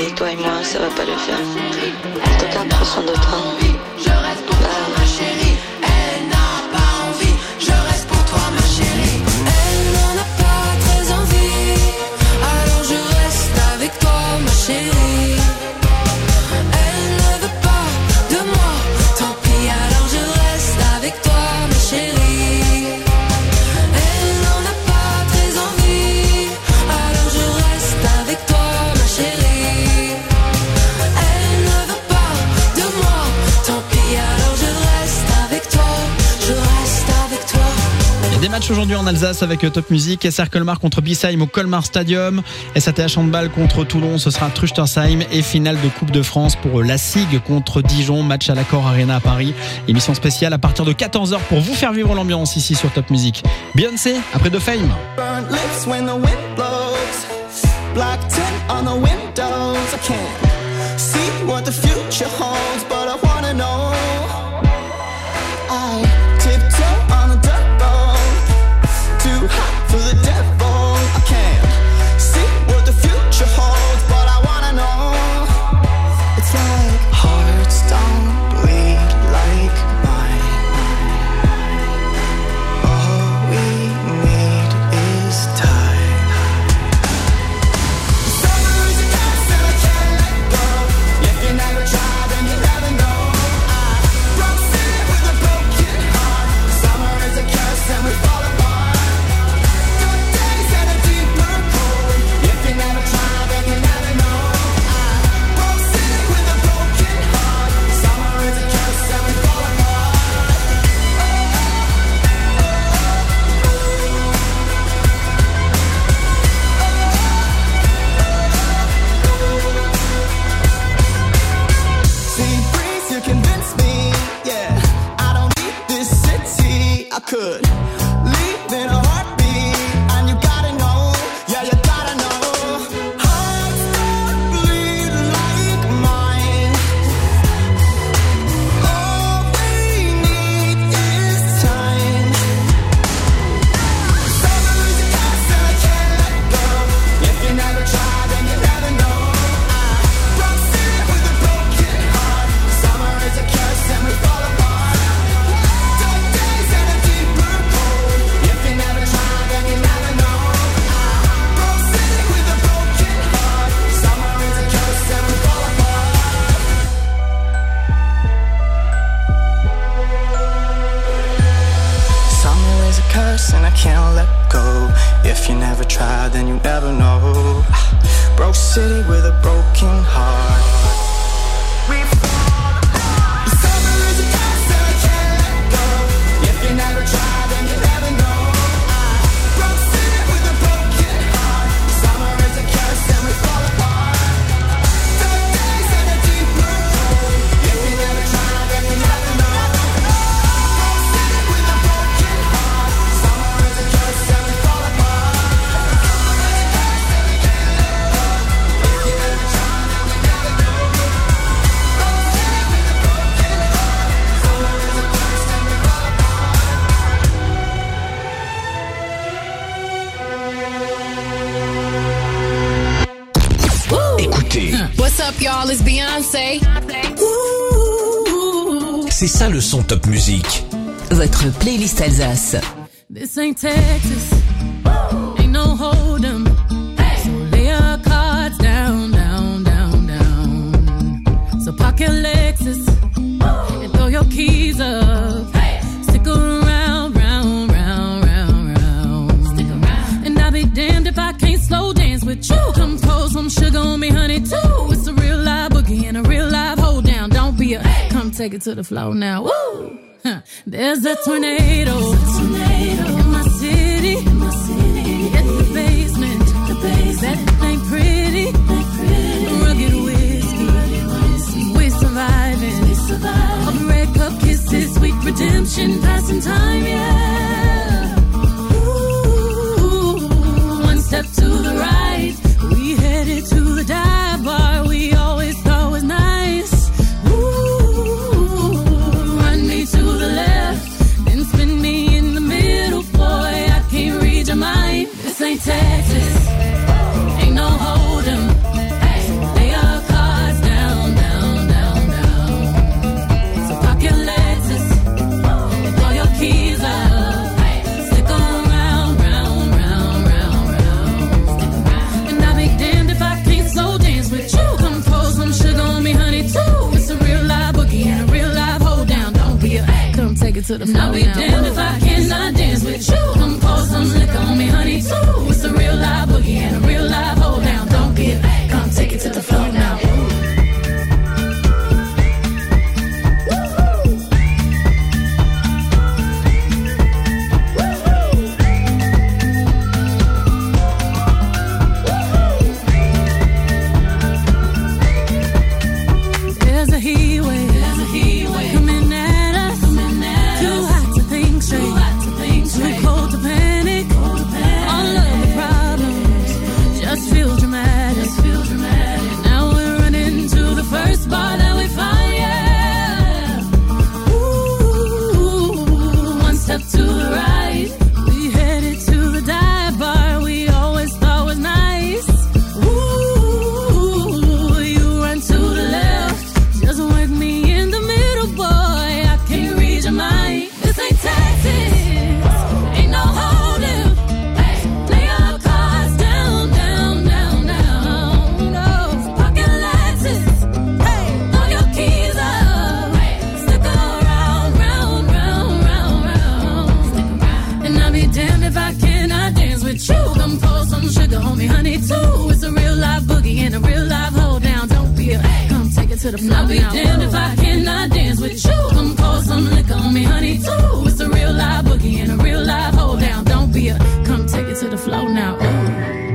Speaker 3: et toi et moi, ça va pas le faire. En tout cas, prends soin de toi. Je reste pour toi, ma chérie. Elle n'a pas envie. Je reste pour toi, ma chérie. Elle n'en a pas très envie. Alors je reste avec toi, ma chérie. Elle ne veut pas de moi. Tant pis, alors je reste avec toi, ma chérie.
Speaker 4: Des matchs aujourd'hui en Alsace avec Top Music. S R Colmar contre Bissheim au Colmar Stadium. S A T H Handball contre Toulon, ce sera Truchtersheim. Et finale de Coupe de France pour la S I G contre Dijon. Match à l'Accor Arena à Paris. Émission spéciale à partir de quatorze heures pour vous faire vivre l'ambiance ici sur Top Music. Beyoncé après The Fame.
Speaker 27: For the devil, I can't see what the future holds, but I wanna know. It's like hearts don't bleed like mine. All we need is time. Summer is a curse and I can't let go. If you never try, then you never know. I broke city with a broken heart. Summer is a curse and we fall apart. I could leave in a heartbeat, and you gotta know, yeah, you gotta know. Hearts don't bleed like mine. All we need is time. Summer is a curse and I can't let go. If you never try, then you never know. I broke city with a broken heart. Summer is a curse and we fall apart. And I can't let go. If you never try, then you never know. Broke city with a broken heart. We fall apart. Summer is a curse and I can't let go. If you never try, then you never know. I broke city with a broken heart. Summer is a curse and we fall apart. Dark days and a deeper cold. If you never try, then you never know.
Speaker 6: What's up, y'all? It's Beyoncé.
Speaker 16: C'est ça le son Top Music.
Speaker 10: Votre playlist Alsace.
Speaker 5: This ain't Texas. Ain't no hold'em. So lay your cards down, down, down, down. So park your Lexus and throw your keys up. Stick around, round, round, round, round. Stick around. And I'll be damned if I can't slow dance with you. Come pour some sugar on me, honey, too. It's a real live boogie and a real live hold down. Don't be a come take it to the floor now. Woo! Huh. There's a tornado, a tornado in my city. In my city. At the basement, the basement. That ain't pretty. Ain't pretty. Rugged whiskey, rugged whiskey. We're surviving. We surviving. All the red cup kisses, sweet redemption, passing time, yeah. Ooh, one step to the right, we headed to the dive bar we always thought was nice. To the left, then spin me in the middle, boy, I can't read your mind. This ain't Texas, ain't no hold'em. So lay your it to the floor. I'll be damned if I cannot dance with you. Come pour some liquor on me, honey, too. It's a real live boogie and a real live hold down. Don't be a come take it to the floor now. I'll be damned if I cannot dance with you. Come pour some liquor on me, honey, too. It's a real live boogie and a real live hold down. Don't be a come take it to the floor now. Ooh.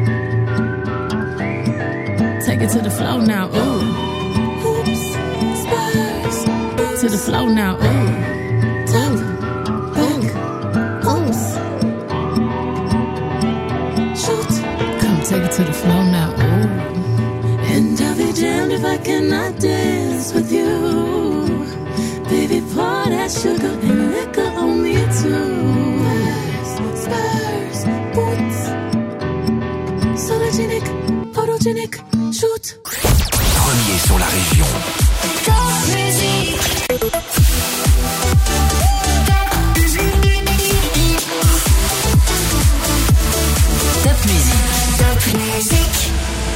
Speaker 5: Take it to the floor now. Ooh. Oops, Spurs. To the floor now. Ooh. Top, back, oops. Shoot. Come take it to the floor now. Ooh. And I'll be damned if I cannot dance with you. Baby, pour that sugar and liquor on me too. Spurs, boots, sologenic, photogenic, shoot.
Speaker 2: Premier sur la région.
Speaker 5: Top musique.
Speaker 2: Top musique. Top musique.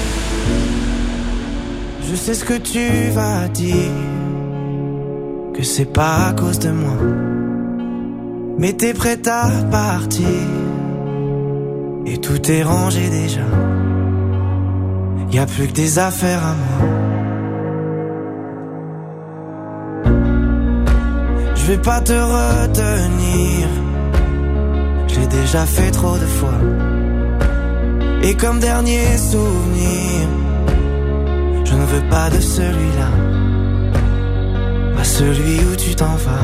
Speaker 25: Je sais ce que tu vas dire, que c'est pas à cause de moi, mais t'es prête à partir, et tout est rangé déjà. Y a plus que des affaires à moi. Je vais pas te retenir, je l'ai déjà fait trop de fois. Et comme dernier souvenir, je ne veux pas de celui-là, pas celui où tu t'en vas.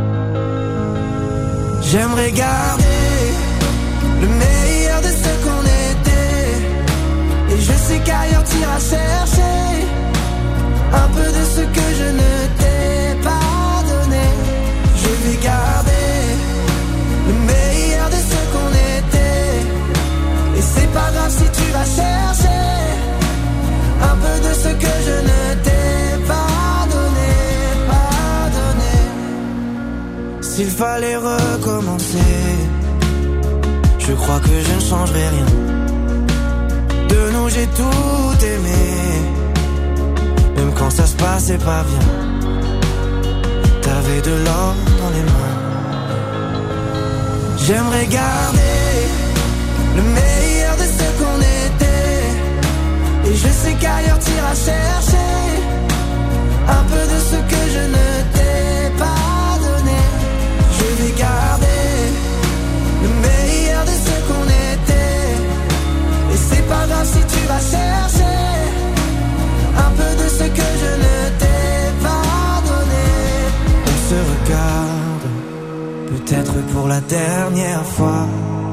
Speaker 25: J'aimerais garder le meilleur de ce qu'on était, et je sais qu'ailleurs t'iras chercher un peu de ce que je ne t'ai pas donné. Je vais garder le meilleur de ce qu'on était, et c'est pas grave si tu vas chercher un peu de ce que je ne t'ai pas donné, pas donné. S'il fallait recommencer, je crois que je ne changerai rien. De nous j'ai tout aimé, même quand ça se passait pas bien. T'avais de l'or dans les mains. J'aimerais garder le meilleur de ce qu'on était, et je sais qu'ailleurs t'iras chercher un peu de ce que je ne t'ai pas donné. Je vais garder le meilleur de ce qu'on était, et c'est pas grave si tu vas chercher un peu de ce que je ne t'ai pas donné. On se regarde, peut-être pour la dernière fois,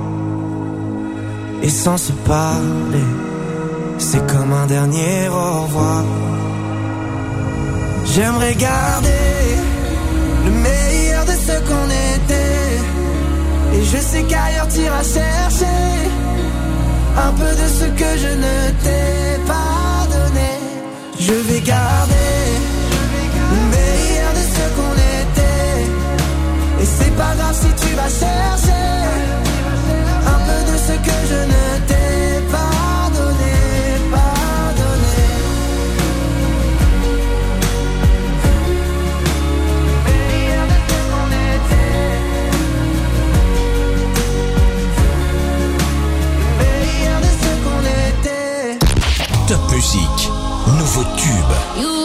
Speaker 25: et sans se parler, c'est comme un dernier au revoir. J'aimerais garder le meilleur de ce qu'on était, et je sais qu'ailleurs t'iras chercher un peu de ce que je ne t'ai pas donné. Je vais garder le meilleur de ce qu'on était, et c'est pas grave si tu vas chercher un peu de ce que je ne t'ai pas donné, pas donné. Le meilleur de ce qu'on était.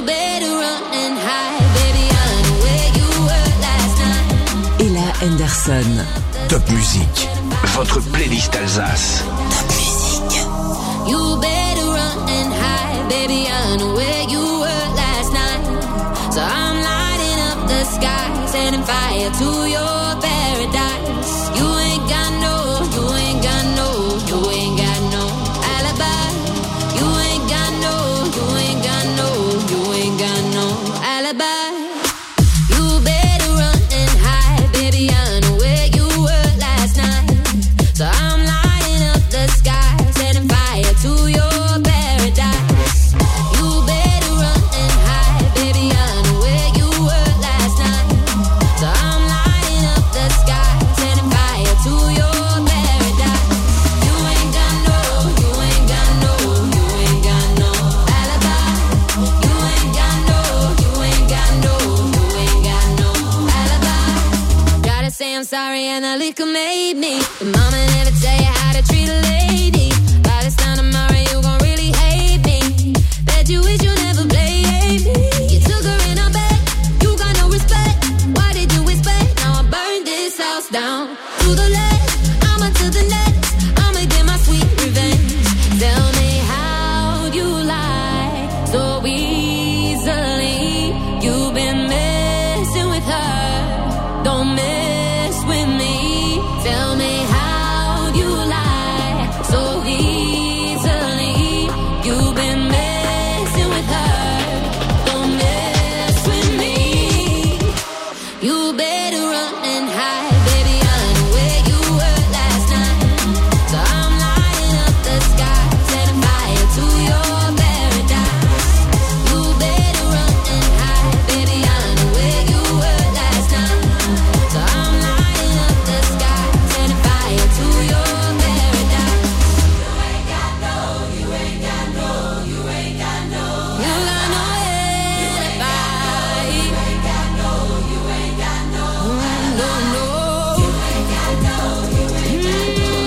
Speaker 5: better run and hide, baby. I know where you were last night.
Speaker 2: Ella Henderson.
Speaker 28: Top Musique, votre playlist Alsace.
Speaker 2: Top Musique.
Speaker 5: You better run and hide, baby. I know where you were last night. So I'm lighting up the sky, setting fire to your paradise. You ain't got no, you ain't got no, you ain't got no alibi. You ain't got no, you ain't got no, you ain't got no alibi. You better run and hide, baby. I know where you were last night. So I'm lighting up the sky, setting fire to your paradise. You better run and hide, baby. I know where you were last night. So I'm lighting up the sky, setting fire to your paradise. You ain't got no, you ain't got no, you ain't got no alibi. You ain't got no, you ain't got no, you ain't got no alibi. Gotta say I'm sorry and the liquor made me. Your mama never tell you how to treat a lady. By this time tomorrow you gon' really hate me. Bet you wish you never played me. You took her in her bed, you got no respect. Why did you expect? Now I burned this house down to the left, I'ma to the next. I'ma get my sweet revenge. Tell me how you lie so easily. You've been messing with her, don't mess with me. Tell me how you lie so easily. You've been messing with her, don't mess with me. You better run and hide, baby. I know where you were last night. So I'm lighting up the sky, setting fire to your paradise. You better run and hide, baby. I know where you were last night. So I'm lighting up the sky, setting fire to your paradise. You ain't got no, you ain't got no, you ain't got no. You got no alibi. You ain't got no, you ain't got no. No, no. You ain't got no, you ain't got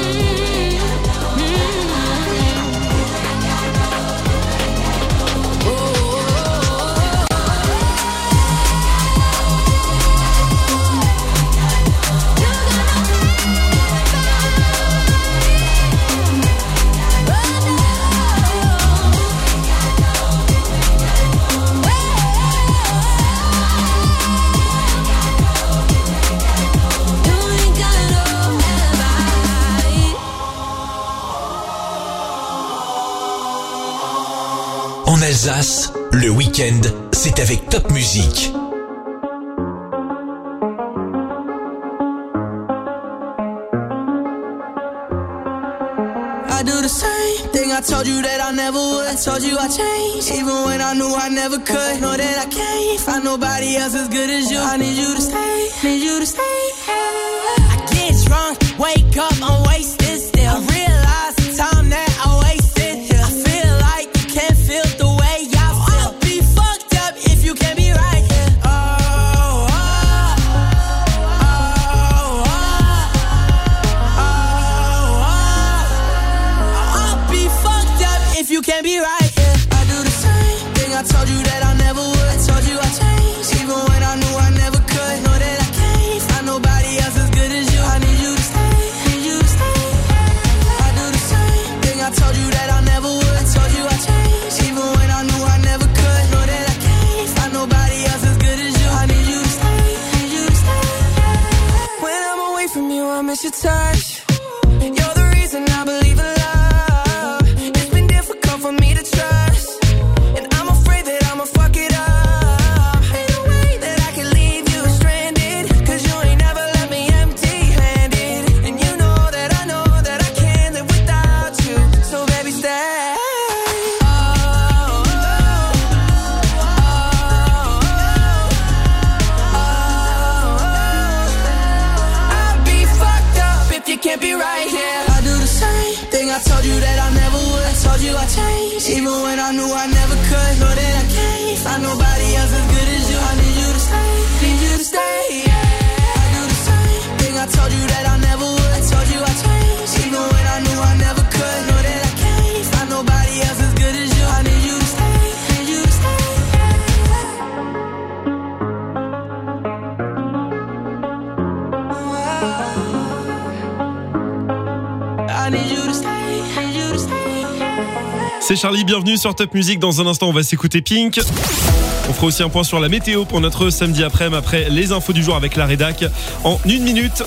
Speaker 16: En Alsace, le week-end, c'est avec Top Musique.
Speaker 27: I do the same thing I told you that I never would. I told you I changed, even when I knew I never could. Know that I can't find nobody else as good as you. I need you to stay, need you to stay. I get drunk, wake up, I'm wasted still. I realize the time that I wasted here. I feel like you can't feel the way I feel. I'll be fucked up if you can't be right here. Oh, oh, oh, oh, oh, oh. I'll be fucked up if you can't be right here. I do the same thing I told you that I never would. I told you I changed, even when I knew I never could. Know that I can't find nobody else as good as you. I need you to stay, need you to stay.
Speaker 7: C'est Charlie, bienvenue sur Top Music. Dans un instant, on va s'écouter Pink. On fera aussi un point sur la météo pour notre samedi après-midi, après les infos du jour avec la rédac en une minute.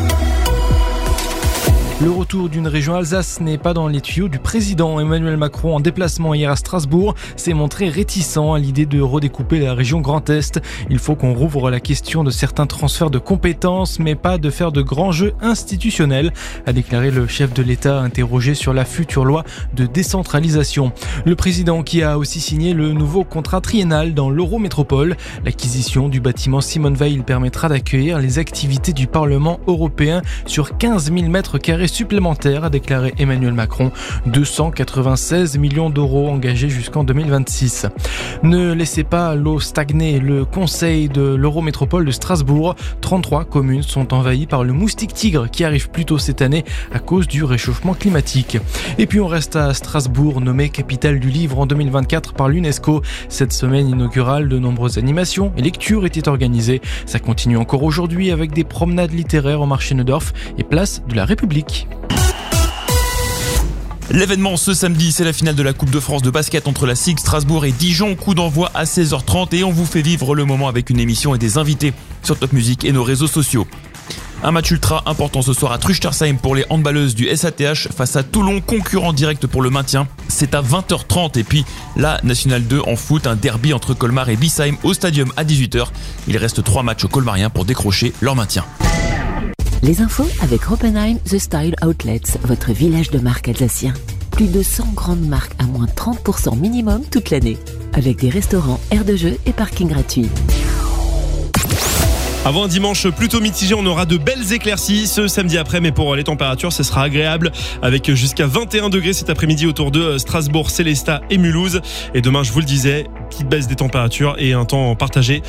Speaker 14: Le retour d'une région Alsace n'est pas dans les tuyaux du président. Emmanuel Macron, en déplacement hier à Strasbourg, s'est montré réticent à l'idée de redécouper la région Grand Est. Il faut qu'on rouvre la question de certains transferts de compétences, mais pas de faire de grands jeux institutionnels, a déclaré le chef de l'État interrogé sur la future loi de décentralisation. Le président qui a aussi signé le nouveau contrat triennal dans l'Eurométropole. L'acquisition du bâtiment Simone Veil permettra d'accueillir les activités du Parlement européen sur quinze mille mètres carrés supplémentaires, a déclaré Emmanuel Macron. deux cent quatre-vingt-seize millions d'euros engagés jusqu'en deux mille vingt-six. Ne laissez pas l'eau stagner. Le conseil de l'Eurométropole de Strasbourg, trente-trois communes sont envahies par le moustique tigre qui arrive plus tôt cette année à cause du réchauffement climatique. Et puis on reste à Strasbourg, nommée capitale du livre en deux mille vingt-quatre par l'UNESCO. Cette semaine inaugurale, de nombreuses animations et lectures étaient organisées. Ça continue encore aujourd'hui avec des promenades littéraires au marché Neudorf et place de la République.
Speaker 17: L'événement ce samedi, c'est la finale de la Coupe de France de basket entre la S I G Strasbourg et Dijon. Coup d'envoi à seize heures trente et on vous fait vivre le moment avec une émission et des invités sur Top Music et nos réseaux sociaux. Un match ultra important ce soir à Truchtersheim pour les handballeuses du S A T H face à Toulon, concurrent direct pour le maintien. C'est à vingt heures trente et puis la Nationale deux en foot, un derby entre Colmar et Biesheim au Stadium à dix-huit heures. Il reste trois matchs aux Colmariens pour décrocher leur maintien.
Speaker 2: Les infos avec Oppenheim The Style Outlets, votre village de marque alsacien. Plus de cent grandes marques à moins trente pour cent minimum toute l'année. Avec des restaurants, aires de jeu et parking gratuit.
Speaker 7: Avant un dimanche plutôt mitigé, on aura de belles éclaircies ce samedi après, mais pour les températures, ce sera agréable avec jusqu'à vingt et un degrés cet après-midi autour de Strasbourg, Célestat et Mulhouse. Et demain, je vous le disais, petite baisse des températures et un temps partagé